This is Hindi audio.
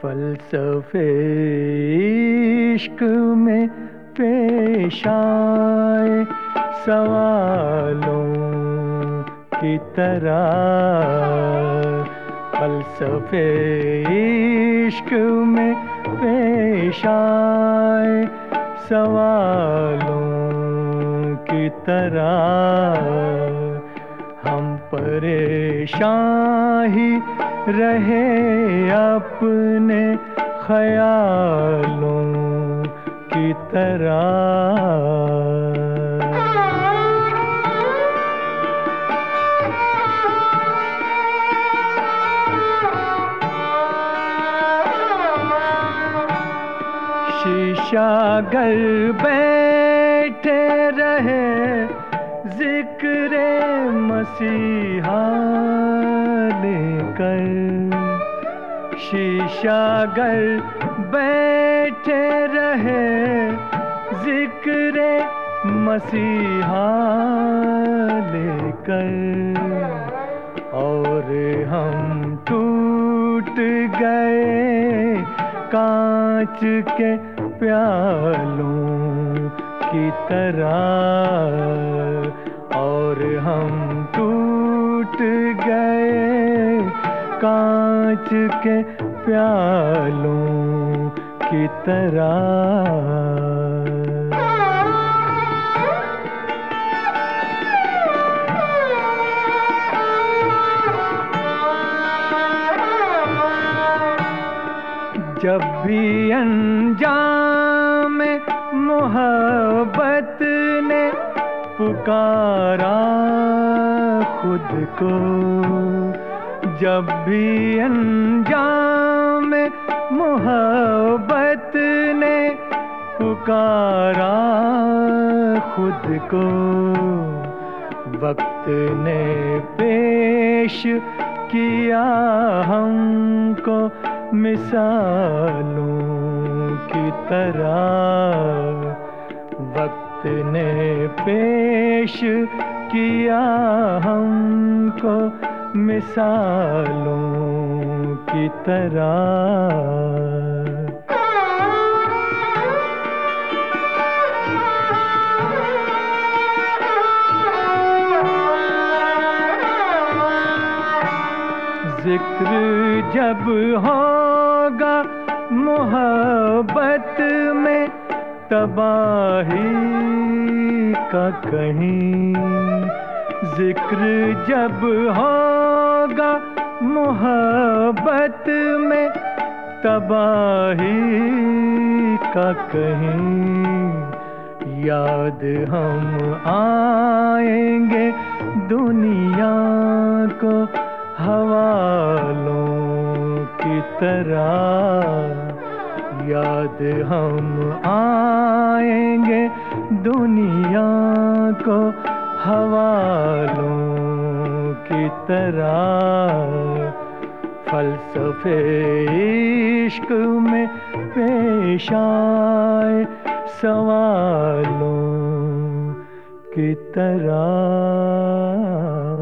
फलसफे इश्क में पेश आए सवालों की तरह। फलसफे इश्क में पेश आए सवालों की तरह। हम परेशान ही रहे अपने ख्यालों की तरह। शीशागर बैठे रहे ज़िक्र मसीहा लेकर। शीशागर बैठे रहे ज़िक्र मसीहा लेकर। और हम टूट गए कांच के प्यालों की तरह। और हम टूट गए कांच के प्यालों की तरह। जब भी अंजाम मोहब्बत ने पुकारा खुद को। जब भी अंजाम मोहब्बत ने पुकारा खुद को। वक्त ने पेश किया हमको मिसालों की तरह। वक्त ने पेश किया हमको मिसालों की तरह। जिक्र जब होगा मोहब्बत में तबाही का कहीं। जिक्र जब होगा मोहब्बत में तबाही का कहीं। याद हम आएंगे दुनिया को हवालों की तरह। याद हम आएंगे दुनिया को हवालों की तरह। फलसफे इश्क में पेश आए सवालों की तरह।